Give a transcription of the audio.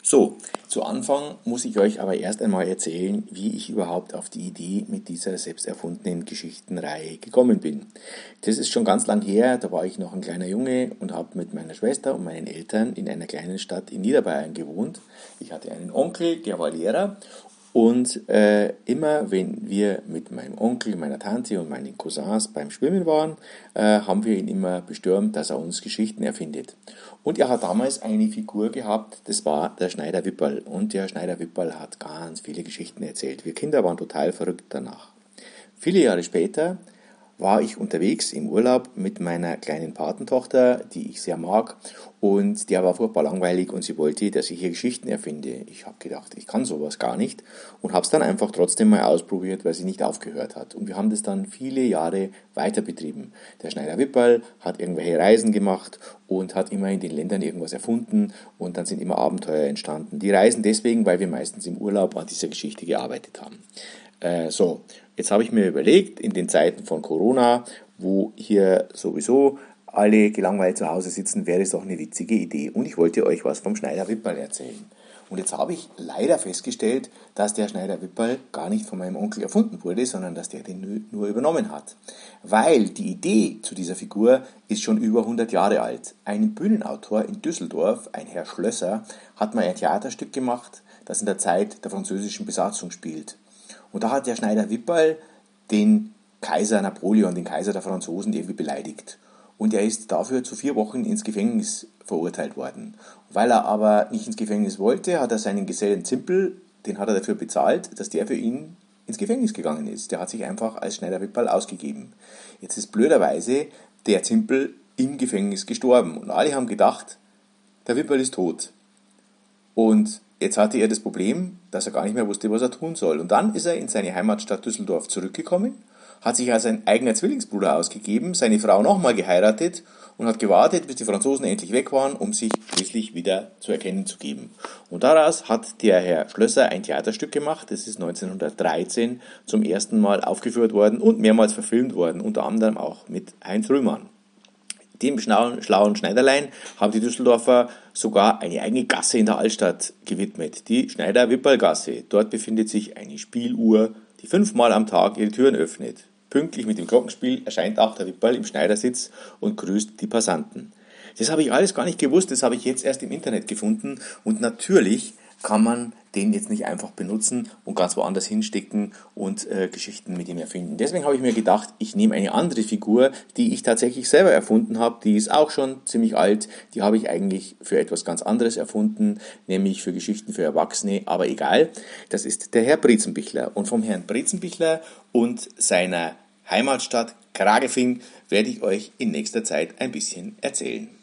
So, zu Anfang muss ich euch aber erst einmal erzählen, wie ich überhaupt auf die Idee mit dieser selbst erfundenen Geschichtenreihe gekommen bin. Das ist schon ganz lang her, da war ich noch ein kleiner Junge und habe mit meiner Schwester und meinen Eltern in einer kleinen Stadt in Niederbayern gewohnt. Ich hatte einen Onkel, der war Lehrer. Und immer wenn wir mit meinem Onkel, meiner Tante und meinen Cousins beim Schwimmen waren, haben wir ihn immer bestürmt, dass er uns Geschichten erfindet. Und er hat damals eine Figur gehabt, das war der Schneider-Wipperl. Und der Schneider-Wipperl hat ganz viele Geschichten erzählt. Wir Kinder waren total verrückt danach. Viele Jahre später war ich unterwegs im Urlaub mit meiner kleinen Patentochter, die ich sehr mag, und der war furchtbar langweilig und sie wollte, dass ich hier Geschichten erfinde. Ich habe gedacht, ich kann sowas gar nicht und habe es dann einfach trotzdem mal ausprobiert, weil sie nicht aufgehört hat. Und wir haben das dann viele Jahre weiter betrieben. Der Schneider-Wipperl hat irgendwelche Reisen gemacht und hat immer in den Ländern irgendwas erfunden und dann sind immer Abenteuer entstanden. Die Reisen deswegen, weil wir meistens im Urlaub an dieser Geschichte gearbeitet haben. Jetzt habe ich mir überlegt, in den Zeiten von Corona, wo hier sowieso alle gelangweilt zu Hause sitzen, wäre es doch eine witzige Idee. Und ich wollte euch was vom Schneider-Wipperl erzählen. Und jetzt habe ich leider festgestellt, dass der Schneider-Wipperl gar nicht von meinem Onkel erfunden wurde, sondern dass der den nur übernommen hat. Weil die Idee zu dieser Figur ist schon über 100 Jahre alt. Ein Bühnenautor in Düsseldorf, ein Herr Schlösser, hat mal ein Theaterstück gemacht, das in der Zeit der französischen Besatzung spielt. Und da hat der Schneider-Wipperl den Kaiser Napoleon, den Kaiser der Franzosen, irgendwie beleidigt. Und er ist dafür zu 4 Wochen ins Gefängnis verurteilt worden. Weil er aber nicht ins Gefängnis wollte, hat er seinen Gesellen Zimpel, den hat er dafür bezahlt, dass der für ihn ins Gefängnis gegangen ist. Der hat sich einfach als Schneider-Wipperl ausgegeben. Jetzt ist blöderweise der Zimpel im Gefängnis gestorben. Und alle haben gedacht, der Wipperl ist tot. Und jetzt hatte er das Problem, dass er gar nicht mehr wusste, was er tun soll. Und dann ist er in seine Heimatstadt Düsseldorf zurückgekommen, hat sich als ein eigener Zwillingsbruder ausgegeben, seine Frau nochmal geheiratet und hat gewartet, bis die Franzosen endlich weg waren, um sich schließlich wieder zu erkennen zu geben. Und daraus hat der Herr Schlösser ein Theaterstück gemacht. Das ist 1913 zum ersten Mal aufgeführt worden und mehrmals verfilmt worden, unter anderem auch mit Heinz Rühmann. Dem schlauen Schneiderlein haben die Düsseldorfer sogar eine eigene Gasse in der Altstadt gewidmet, die Schneider-Wipperl-Gasse. Dort befindet sich eine Spieluhr, die 5-mal am Tag ihre Türen öffnet. Pünktlich mit dem Glockenspiel erscheint auch der Wipperl im Schneidersitz und grüßt die Passanten. Das habe ich alles gar nicht gewusst, das habe ich jetzt erst im Internet gefunden und natürlich kann man den jetzt nicht einfach benutzen und ganz woanders hinstecken und Geschichten mit ihm erfinden. Deswegen habe ich mir gedacht, ich nehme eine andere Figur, die ich tatsächlich selber erfunden habe, die ist auch schon ziemlich alt, die habe ich eigentlich für etwas ganz anderes erfunden, nämlich für Geschichten für Erwachsene, aber egal, das ist der Herr Brezenbichler. Und vom Herrn Brezenbichler und seiner Heimatstadt Kragefing werde ich euch in nächster Zeit ein bisschen erzählen.